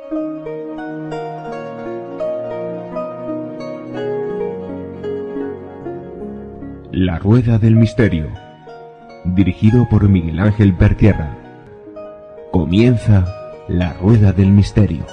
La Rueda del Misterio, dirigido por Miguel Ángel Pertierra. Comienza La Rueda del Misterio.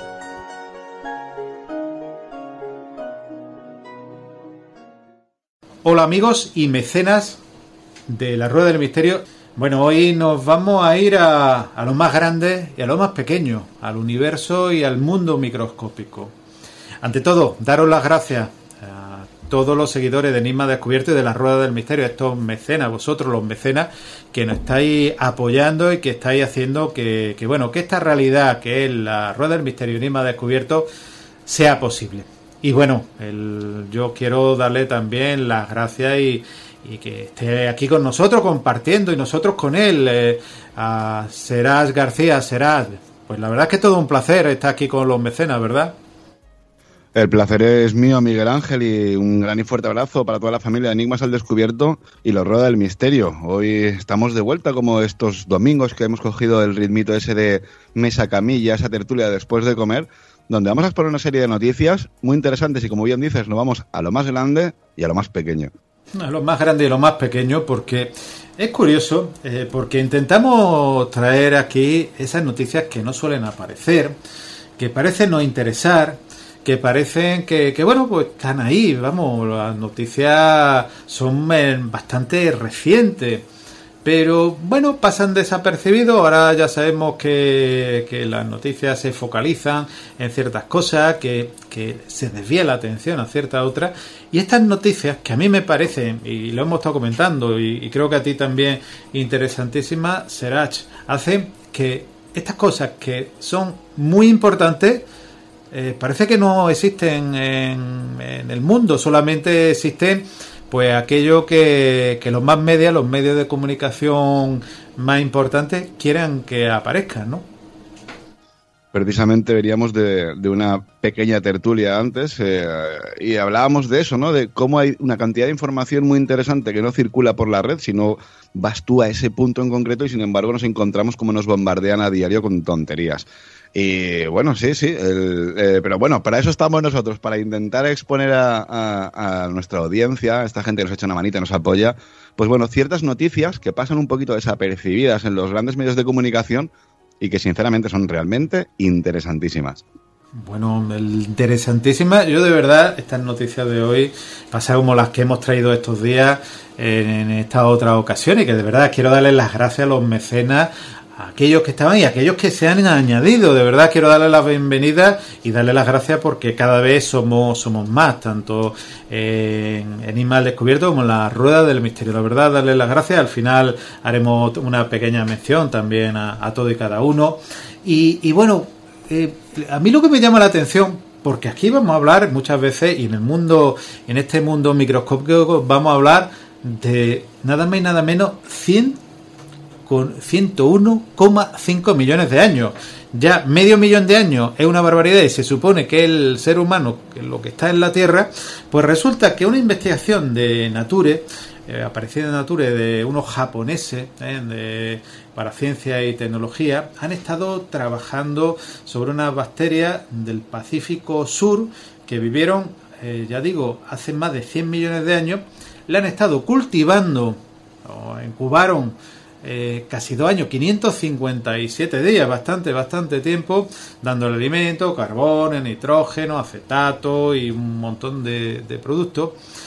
Hola amigos y mecenas de La Rueda del Misterio. Bueno, hoy nos vamos a ir a lo más grande y a lo más pequeño, al universo y al mundo microscópico. Ante todo, daros las gracias a todos los seguidores de Enigma Descubierto y de La Rueda del Misterio, estos mecenas, vosotros los mecenas, que nos estáis apoyando y que estáis haciendo que esta realidad que es La Rueda del Misterio y Enigma Descubierto sea posible. Y bueno, yo quiero darle también las gracias y que esté aquí con nosotros compartiendo y nosotros con él, a Serás García. Serás, pues la verdad es que es todo un placer estar aquí con los mecenas, ¿verdad? El placer es mío, Miguel Ángel, y un gran y fuerte abrazo para toda la familia de Enigmas al Descubierto y La Rueda del Misterio. Hoy estamos de vuelta, como estos domingos que hemos cogido el ritmito ese de mesa camilla, esa tertulia después de comer, donde vamos a exponer una serie de noticias muy interesantes y, como bien dices, nos vamos a lo más grande y a lo más pequeño. A lo más grande y a lo más pequeño, porque es curioso, porque intentamos traer aquí esas noticias que no suelen aparecer, que parecen no interesar, que parecen que bueno, pues están ahí, vamos, las noticias son bastante recientes, pero bueno, pasan desapercibidos. Ahora ya sabemos que las noticias se focalizan en ciertas cosas, que se desvía la atención a ciertas otras, y estas noticias que a mí me parecen, y lo hemos estado comentando, y creo que a ti también interesantísimas, Serach, hacen que estas cosas que son muy importantes parece que no existen en el mundo, solamente existen pues aquello que los más los medios de comunicación más importantes quieran que aparezcan, ¿no? Precisamente veníamos de una pequeña tertulia antes y hablábamos de eso, ¿no? De cómo hay una cantidad de información muy interesante que no circula por la red, sino vas tú a ese punto en concreto y sin embargo nos encontramos como nos bombardean a diario con tonterías. Y bueno, sí, pero bueno, para eso estamos nosotros, para intentar exponer a nuestra audiencia, a esta gente que nos echa una manita y nos apoya, pues bueno, ciertas noticias que pasan un poquito desapercibidas en los grandes medios de comunicación y que sinceramente son realmente interesantísimas. Bueno, interesantísimas. Yo de verdad, estas noticias de hoy pasan como las que hemos traído estos días en estas otras ocasiones, y que de verdad quiero darles las gracias a los mecenas, a aquellos que estaban y a aquellos que se han añadido. De verdad quiero darles la bienvenida y darles las gracias porque cada vez somos más, tanto en Enigma al Descubierto como en La Rueda del Misterio. La verdad, darles las gracias. Al final haremos una pequeña mención también a todo y cada uno. Y bueno, a mí lo que me llama la atención, porque aquí vamos a hablar muchas veces, y en este mundo microscópico vamos a hablar de nada más y nada menos 101,5 millones de años. Ya medio millón de años es una barbaridad y se supone que el ser humano, que lo que está en la Tierra, pues resulta que una investigación de Nature, aparecida en Nature, de unos japoneses para ciencia y tecnología, han estado trabajando sobre unas bacterias del Pacífico Sur que vivieron, ya digo, hace más de 100 millones de años. La han estado cultivando, o incubaron casi 2 años, 557 días, bastante tiempo, dándole alimento, carbono, nitrógeno, acetato y un montón de productos.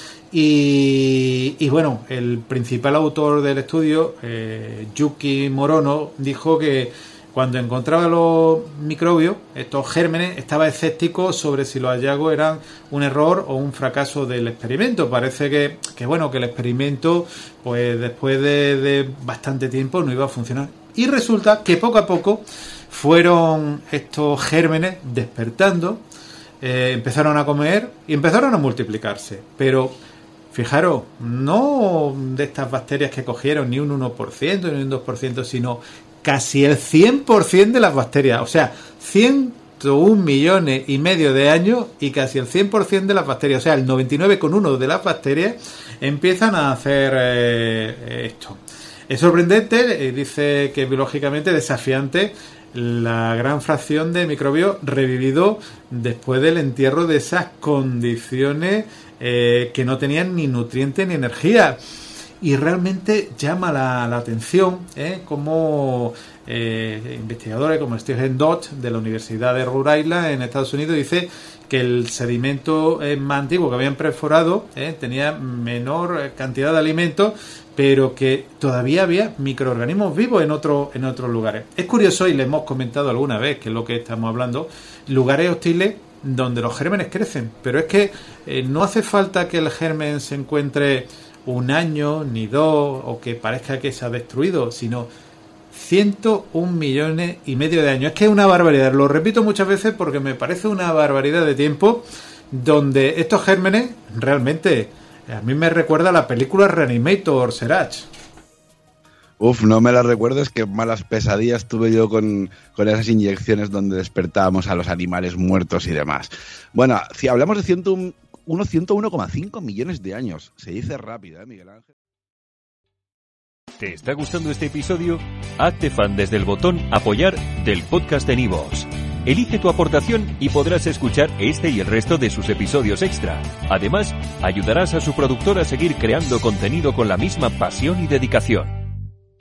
Y bueno, el principal autor del estudio, Yuki Morono, dijo que cuando encontraba los microbios, estos gérmenes, estaba escéptico sobre si los hallazgos eran un error o un fracaso del experimento. Parece que el experimento, pues después de bastante tiempo, no iba a funcionar. Y resulta que poco a poco fueron estos gérmenes despertando, empezaron a comer y empezaron a multiplicarse. Pero fijaros, no de estas bacterias que cogieron ni un 1% ni un 2%, sino casi el 100% de las bacterias. O sea, 101 millones y medio de años y casi el 100% de las bacterias. O sea, el 99,1% de las bacterias empiezan a hacer esto. Es sorprendente, dice que es biológicamente desafiante la gran fracción de microbios revividos después del entierro de esas condiciones que no tenían ni nutrientes ni energía. Y realmente llama la atención como investigadores como Stephen Dodge de la Universidad de Rhode Island en Estados Unidos dice que el sedimento más antiguo que habían perforado tenía menor cantidad de alimentos, pero que todavía había microorganismos vivos en otros lugares. Es curioso, y le hemos comentado alguna vez, que es lo que estamos hablando, lugares hostiles donde los gérmenes crecen, pero es que no hace falta que el germen se encuentre un año, ni dos, o que parezca que se ha destruido, sino 101 millones y medio de años. Es que es una barbaridad, lo repito muchas veces porque me parece una barbaridad de tiempo donde estos gérmenes realmente, a mí me recuerda a la película Reanimator, Serach. Uf, no me la recuerdo, es que malas pesadillas tuve yo con esas inyecciones donde despertábamos a los animales muertos y demás. Bueno, si hablamos de 101,5 millones de años, se dice rápido, Miguel Ángel. ¿Te está gustando este episodio? Hazte fan desde el botón Apoyar del podcast de Nivos. Elige tu aportación y podrás escuchar este y el resto de sus episodios extra. Además, ayudarás a su productor a seguir creando contenido con la misma pasión y dedicación.